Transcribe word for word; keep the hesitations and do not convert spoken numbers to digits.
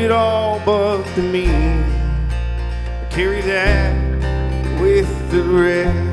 it all but the me. Carry that with the rest.